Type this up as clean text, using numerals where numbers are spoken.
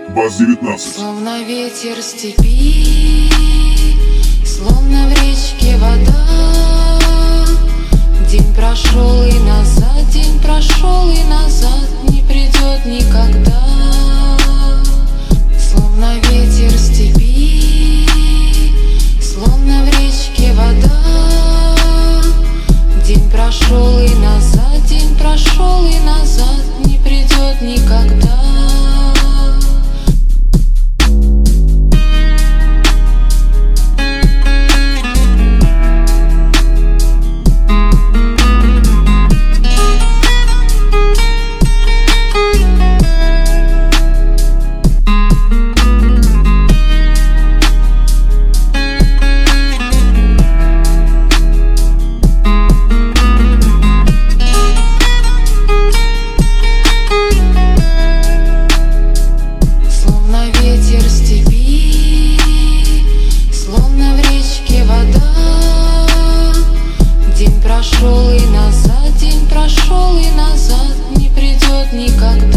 БАЗ-19. Словно ветер степи, словно в речке вода. День прошел и назад, день прошел и назад, не придет никогда. Словно ветер степи, словно в речке вода. День прошел и назад, день прошел и назад, не придет никогда. Прошел и назад, день прошел и назад, не придет никогда.